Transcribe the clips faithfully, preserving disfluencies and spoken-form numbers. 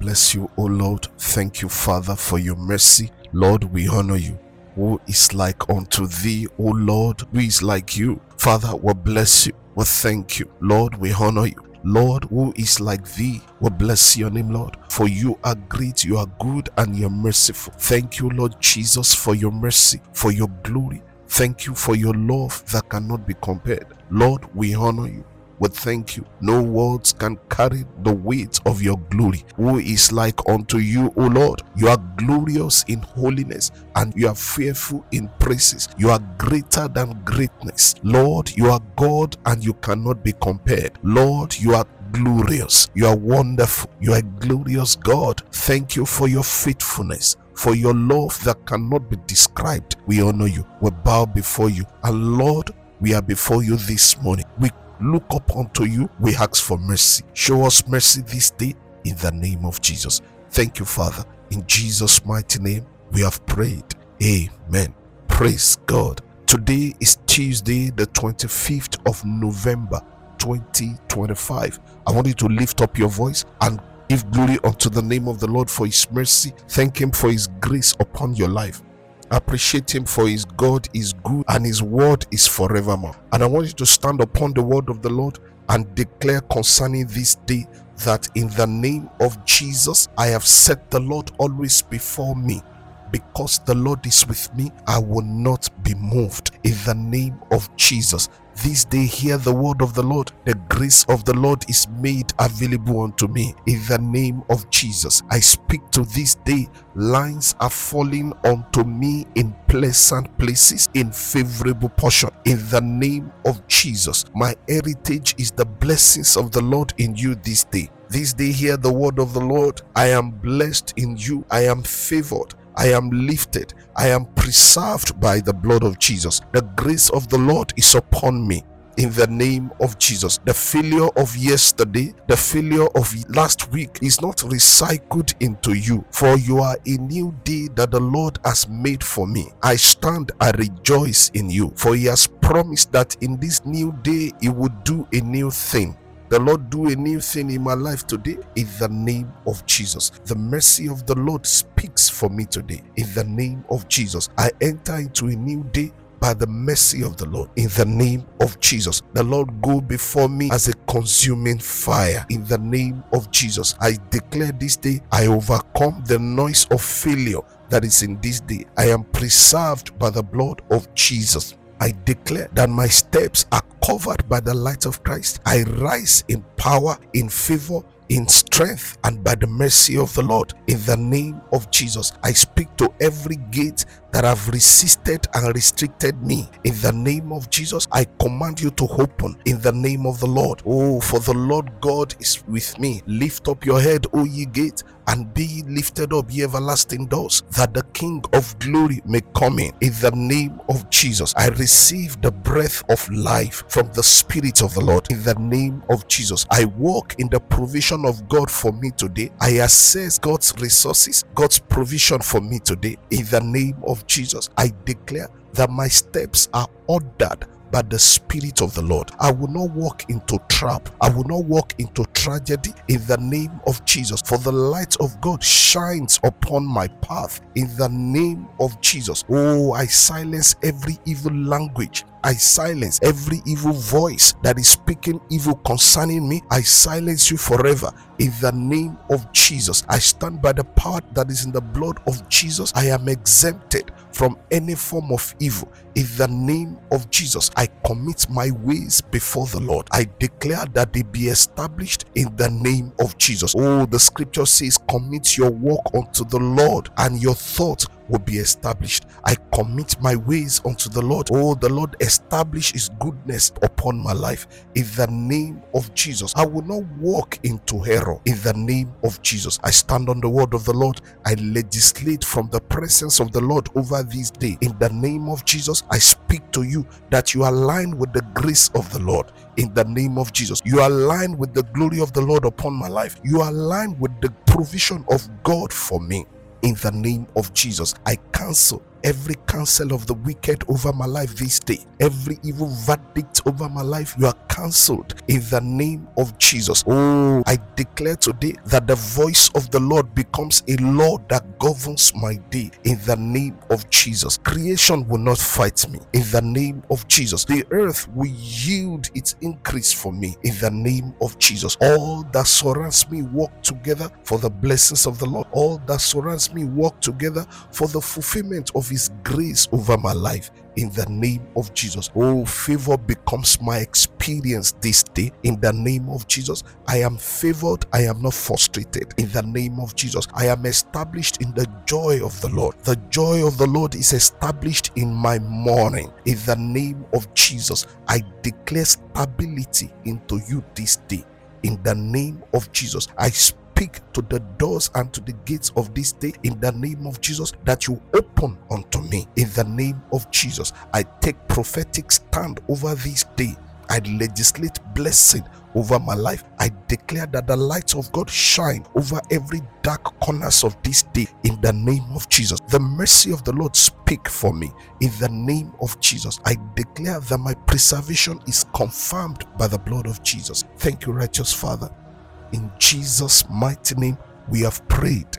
bless you, O Lord. Thank you, Father, for your mercy. Lord, we honor you. Who is like unto thee, O Lord? Who is like you? Father, we bless you. We thank you. Lord, we honor you. Lord, who is like thee? We bless your name, Lord. For you are great, you are good, and you're merciful. Thank you, Lord Jesus, for your mercy, for your glory. Thank you for your love that cannot be compared. Lord, we honor you. We thank you. No words can carry the weight of your glory. Who is like unto you, O Lord? You are glorious in holiness and you are fearful in praises. You are greater than greatness. Lord, you are God and you cannot be compared. Lord, you are glorious. You are wonderful. You are a glorious God. Thank you for your faithfulness, for your love that cannot be described. We honor you. We bow before you. And Lord, we are before you this morning. We look up unto you. We ask for mercy. Show us mercy this day in the name of Jesus. Thank you, Father. In Jesus' mighty name, we have prayed. Amen. Praise God. Today is Tuesday, the twenty-fifth of November, twenty twenty-five. I want you to lift up your voice and give glory unto the name of the Lord for his mercy. Thank him for his grace upon your life. Appreciate him for his God is good and his word is forevermore. And I want you to stand upon the word of the Lord and declare concerning this day that in the name of Jesus, I have set the Lord always before me. Because the Lord is with me, I will not be moved. In the name of Jesus, this day hear the word of the Lord. The grace of the Lord is made available unto me. In the name of Jesus, I speak to this day. Lines are falling unto me in pleasant places, in favorable portion. In the name of Jesus, my heritage is the blessings of the Lord in you this day. This day hear the word of the Lord. I am blessed in you. I am favored. I am lifted. I am preserved by the blood of Jesus. The grace of the Lord is upon me. In the name of Jesus, the failure of yesterday, the failure of last week is not recycled into you. For you are a new day that the Lord has made for me. I stand, I rejoice in you. For he has promised that in this new day he would do a new thing. The Lord do a new thing in my life today in the name of Jesus. The mercy of the Lord speaks for me today in the name of Jesus. I enter into a new day by the mercy of the Lord in the name of Jesus. The Lord go before me as a consuming fire in the name of Jesus. I declare this day I overcome the noise of failure that is in this day. I am preserved by the blood of Jesus. I declare that my steps are covered by the light of Christ. I rise in power, in favor, in strength, and by the mercy of the Lord. In the name of Jesus, I speak to every gate that have resisted and restricted me. In the name of Jesus, I command you to open in the name of the Lord. Oh, for the Lord God is with me. Lift up your head, O ye gates, and be ye lifted up, ye everlasting doors, that the King of glory may come in. In the name of Jesus, I receive the breath of life from the Spirit of the Lord. In the name of Jesus, I walk in the provision of God for me today. I access God's resources, God's provision for me today. In the name of Jesus, I declare that my steps are ordered by the Spirit of the Lord. I will not walk into trap. I will not walk into tragedy in the name of Jesus. For the light of God shines upon my path in the name of Jesus. Oh, I silence every evil language. I silence every evil voice that is speaking evil concerning me. I silence you forever in the name of Jesus. I stand by the power that is in the blood of Jesus. I am exempted from any form of evil. In the name of Jesus, I commit my ways before the Lord. I declare that they be established in the name of Jesus. Oh, the scripture says, commit your work unto the Lord and your thoughts will be established. I commit my ways unto the Lord. Oh, the Lord establish his goodness upon my life. In the name of Jesus, I will not walk into error. In the name of Jesus, I stand on the word of the Lord. I legislate from the presence of the Lord over this day. In the name of Jesus, I speak to you that you align with the grace of the Lord. In the name of Jesus, you align with the glory of the Lord upon my life. You align with the provision of God for me. In the name of Jesus, I cancel every counsel of the wicked over my life this day, every evil verdict over my life, you are cancelled in the name of Jesus. Oh, I declare today that the voice of the Lord becomes a law that governs my day in the name of Jesus. Creation will not fight me in the name of Jesus. The earth will yield its increase for me in the name of Jesus. All that surrounds me work together for the blessings of the Lord. All that surrounds me work together for the fulfillment of His grace over my life in the name of Jesus. Oh, favor becomes my experience this day in the name of Jesus. I am favored, I am not frustrated in the name of Jesus. I am established in the joy of the Lord. The joy of the Lord is established in my morning in the name of Jesus. I declare stability into you this day in the name of Jesus. I speak to the doors and to the gates of this day in the name of Jesus, that you open unto me in the name of Jesus. I take prophetic stand over this day. I legislate blessing over my life. I declare that the light of God shine over every dark corners of this day in the name of Jesus. The mercy of the Lord speak for me in the name of Jesus. I declare that my preservation is confirmed by the blood of Jesus. Thank you, righteous Father. In Jesus' mighty name we have prayed.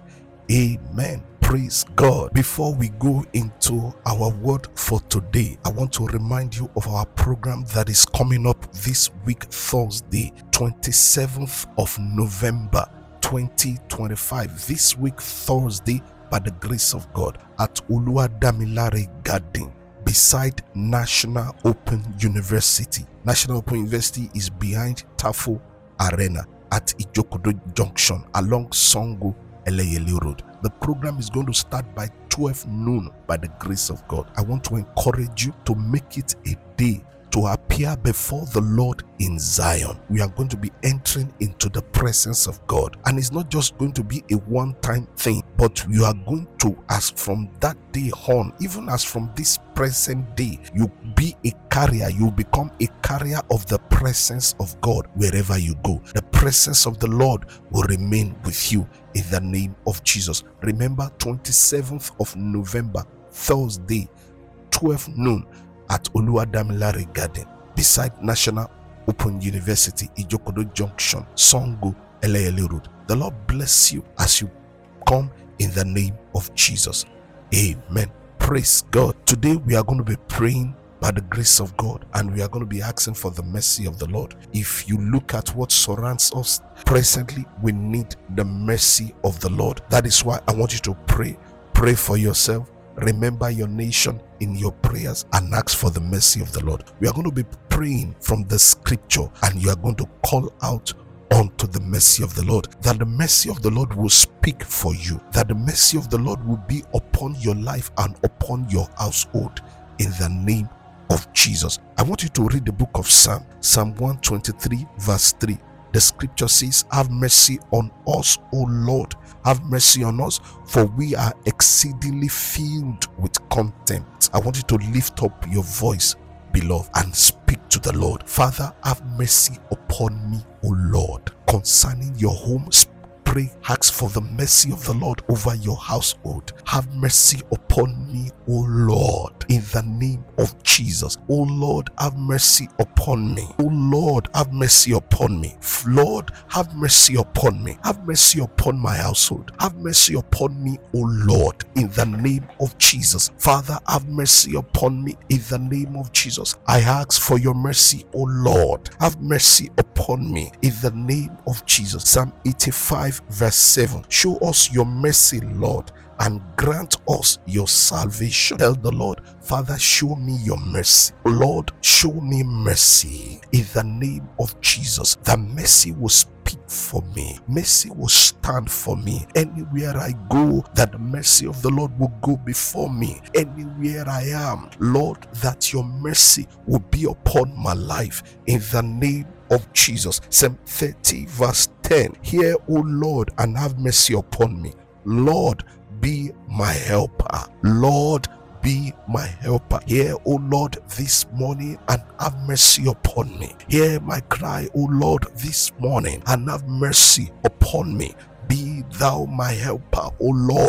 Amen. Praise God. Before we go into our word for today, I want to remind you of our program that is coming up this week, Thursday, twenty-seventh of November, twenty twenty-five. This week, Thursday, by the grace of God, at Oluwadamilare Garden, beside National Open University. National Open University is behind Tafo Arena at Ijokodo Junction along Songo Eleyele Road. The program is going to start by twelve noon by the grace of God. I want to encourage you to make it a day to appear before the Lord in Zion. We are going to be entering into the presence of God, and it's not just going to be a one-time thing, but you are going to, as from that day on, even as from this present day, you be a carrier, you become a carrier of the presence of God wherever you go. The presence of the Lord will remain with you in the name of Jesus. Remember, twenty-seventh of November, Thursday, twelve noon, at Oluwadamilare Garden, beside National Open University, Ijokodo Junction, Songo Eleyele Road. The Lord bless you as you come in the name of Jesus. Amen. Praise God. Today we are going to be praying by the grace of God, and we are going to be asking for the mercy of the Lord. If you look at what surrounds us presently, we need the mercy of the Lord. That is why I want you to pray. Pray for yourself. Remember your nation in your prayers and ask for the mercy of the Lord. We are going to be praying from the scripture, and you are going to call out unto the mercy of the Lord, that the mercy of the Lord will speak for you, that the mercy of the Lord will be upon your life and upon your household in the name of Jesus. I want you to read the book of Psalm, Psalm one twenty-three verse three. The scripture says, have mercy on us, O Lord. Have mercy on us, for we are exceedingly filled with contempt. I want you to lift up your voice, beloved, and speak to the Lord. Father, have mercy upon me, O Lord. Concerning your home, pray, ask for the mercy of the Lord over your household. Have mercy upon me, O Lord, in the name of Jesus. O Lord, have mercy upon me. O Lord, have mercy upon me. Lord, have mercy upon me. Have mercy upon my household. Have mercy upon me, O Lord, in the name of Jesus. Father, have mercy upon me in the name of Jesus. I ask for your mercy, O Lord. Have mercy upon me in the name of Jesus. Psalm eighty-five verse seven. Show us your mercy, Lord, and grant us your salvation. Tell the Lord, Father, show me your mercy. Lord, show me mercy in the name of Jesus. The mercy will speak for me. Mercy will stand for me. Anywhere I go, that the mercy of the Lord will go before me. Anywhere I am, Lord, that your mercy will be upon my life in the name of Jesus. Psalm thirty verse ten. Hear, O Lord, and have mercy upon me. Lord, be my helper. Lord, be my helper. Hear, O Lord, this morning and have mercy upon me. Hear my cry, O Lord, this morning and have mercy upon me. Be thou my helper, O Lord.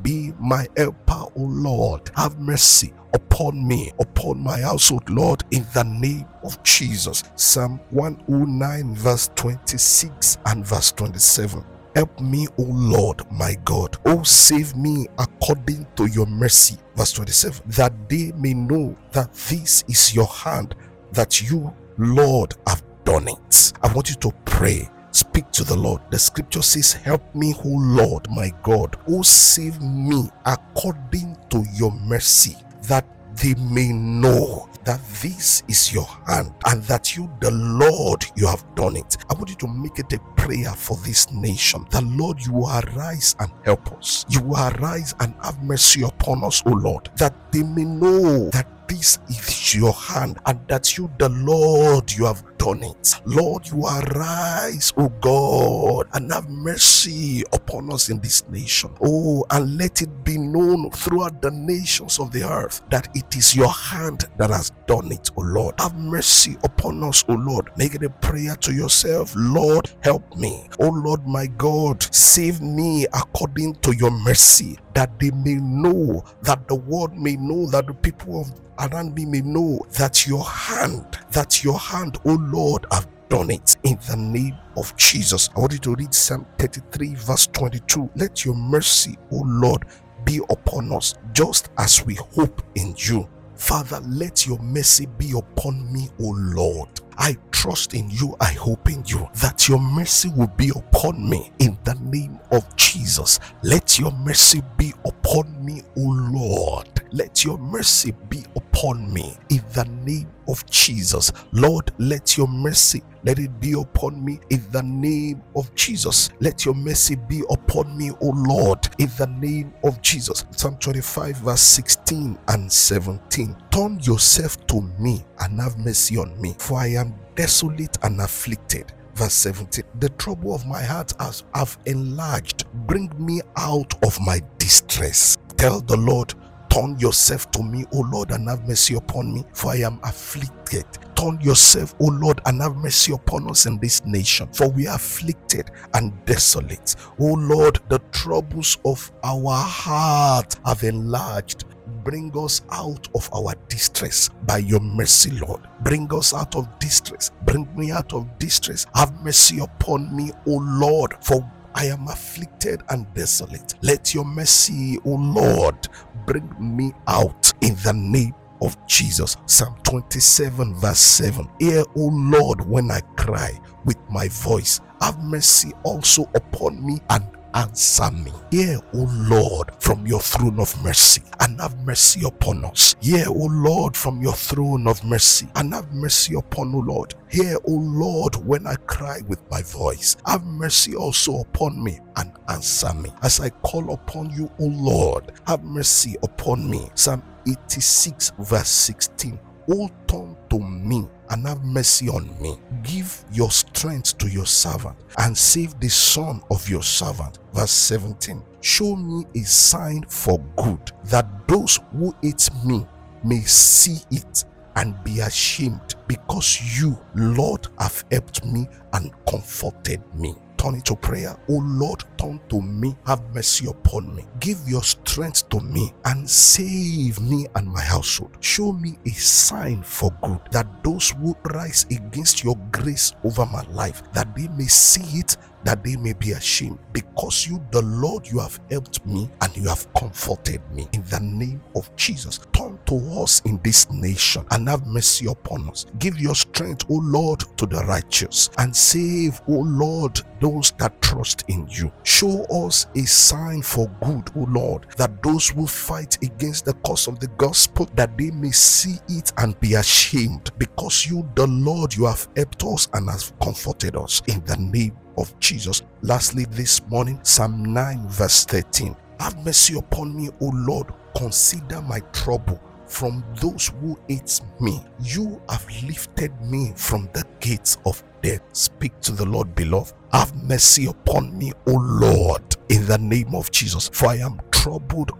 be my helper, O Lord. Have mercy upon me, upon my household, Lord, in the name of Jesus. Psalm one oh nine verse twenty-six and verse twenty-seven. Help me, O Lord, my God. Oh, save me according to your mercy. Verse twenty-seven. That they may know that this is your hand, that you, Lord, have done it. I want you to pray. Speak to the Lord. The scripture says, help me, O Lord, my God. Oh, save me according to your mercy, that they may know that this is your hand and that you, the Lord, you have done it. I want you to make it a prayer for this nation. The Lord, you will arise and help us. You will arise and have mercy upon us, O Lord, that they may know that this is your hand and that you, the Lord, you have done it. Lord, you arise, O God, and have mercy upon us in this nation. Oh, and let it be known throughout the nations of the earth that it is your hand that has done it, O Lord. Have mercy upon us, O Lord. Make it a prayer to yourself. Lord, help me. O Lord, my God, save me according to your mercy, that they may know, that the world may know, that the people of around me may know that your hand, that your hand, O Lord, have done it in the name of Jesus. I want you to read Psalm thirty-three verse twenty-two. Let your mercy, O Lord, be upon us, just as we hope in you. Father, let your mercy be upon me, O Lord. I trust in you, I hope in you, that your mercy will be upon me in the name of Jesus. Let your mercy be upon me, O Lord. Let your mercy be upon me in the name of Jesus. Lord, let your mercy, let it be upon me in the name of Jesus. Let your mercy be upon me, O Lord, in the name of Jesus. Psalm twenty-five verse sixteen and seventeen. Turn yourself to me and have mercy on me, for I am desolate and afflicted. Verse seventeen. The trouble of my heart has have enlarged. Bring me out of my distress. Tell the Lord, turn yourself to me, O Lord, and have mercy upon me, for I am afflicted. Turn yourself, O Lord, and have mercy upon us in this nation, for we are afflicted and desolate. O Lord, the troubles of our heart have enlarged. Bring us out of our distress by your mercy, Lord. Bring us out of distress. Bring me out of distress. Have mercy upon me, O Lord, for I am afflicted and desolate. Let your mercy, O Lord, bring me out in the name of Jesus. Psalm twenty-seven verse seven. Hear, O Lord, when I cry with my voice. Have mercy also upon me and answer me. Hear, O Lord, from your throne of mercy, and have mercy upon us. Hear, O Lord, from your throne of mercy, and have mercy upon, O Lord. Hear, O Lord, when I cry with my voice. Have mercy also upon me and answer me. As I call upon you, O Lord, have mercy upon me. Psalm eighty-six verse sixteen. O turn to me and have mercy on me. Give your strength to your servant and save the son of your servant. Verse seventeen. Show me a sign for good, that those who hate me may see it and be ashamed, because you, Lord, have helped me and comforted me. Turn it to prayer. O Lord, turn to me, have mercy upon me. Give your strength to me and save me and my household. Show me a sign for good, that those who rise against your grace over my life, that they may see it, that they may be ashamed, because you, the Lord, you have helped me and you have comforted me. In the name of Jesus, turn to us in this nation and have mercy upon us. Give your strength, O Lord, to the righteous, and save, O Lord, those that trust in you. Show us a sign for good, O Lord, that those who fight against the cause of the gospel, that they may see it and be ashamed, because you, the Lord, you have helped us and have comforted us. In the name of Jesus. Lastly, this morning, Psalm nine verse thirteen. Have mercy upon me, O Lord. Consider my trouble from those who hate me. You have lifted me from the gates of death. Speak to the Lord, beloved. Have mercy upon me, O Lord, in the name of Jesus, for I am troubled on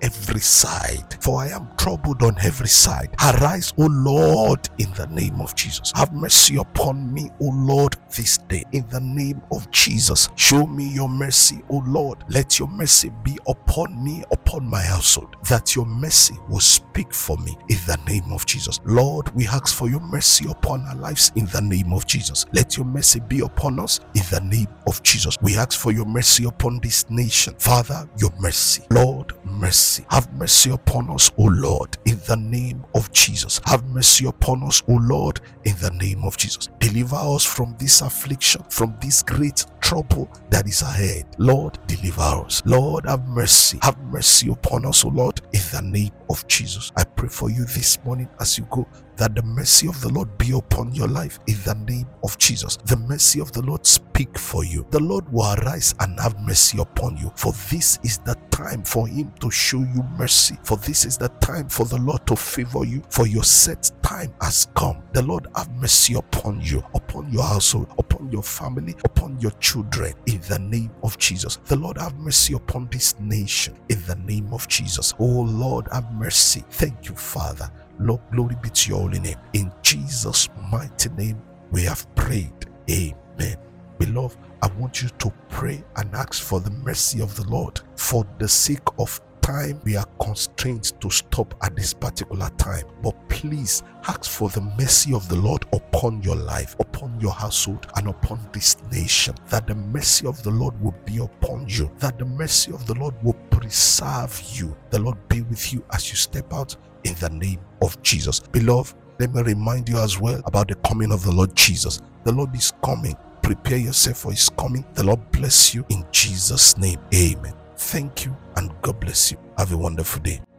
every side, for I am troubled on every side. Arise, O Lord, in the name of Jesus. Have mercy upon me, O Lord, this day, in the name of Jesus. Show me your mercy, O Lord. Let your mercy be upon me, upon my household, that your mercy will speak for me, in the name of Jesus. Lord, we ask for your mercy upon our lives, in the name of Jesus. Let your mercy be upon us, in the name of Jesus. We ask for your mercy upon this nation. Father, your mercy. Lord, mercy. Have mercy upon us, O Lord, in the name of Jesus. Have mercy upon us, O Lord, in the name of Jesus. Deliver us from this affliction, from this great trouble that is ahead. Lord, deliver us. Lord, have mercy. Have mercy upon us, O Lord, in the name of Jesus. I pray for you this morning as you go, that the mercy of the Lord be upon your life, in the name of Jesus. The mercy of the Lord speak for you. The Lord will arise and have mercy upon you, for this is the time for him to show you mercy, for this is the time for the Lord to favor you, for your set time has come. The Lord have mercy upon you, upon your household, upon your family, upon your children, in the name of Jesus. The Lord have mercy upon this nation, in the name of Jesus. Oh Lord, have mercy. Thank you, Father. Lord, glory be to your holy name. In Jesus' mighty name we have prayed. Amen. Beloved, I want you to pray and ask for the mercy of the Lord. For the sake of time, we are constrained to stop at this particular time. But please ask for the mercy of the Lord upon your life, upon your household, and upon this nation. That the mercy of the Lord will be upon you. That the mercy of the Lord will preserve you. The Lord be with you as you step out, in the name of Jesus. Beloved, let me remind you as well about the coming of the Lord Jesus. The Lord is coming. Prepare yourself for his coming. The Lord bless you in Jesus' name. Amen. Thank you and God bless you. Have a wonderful day.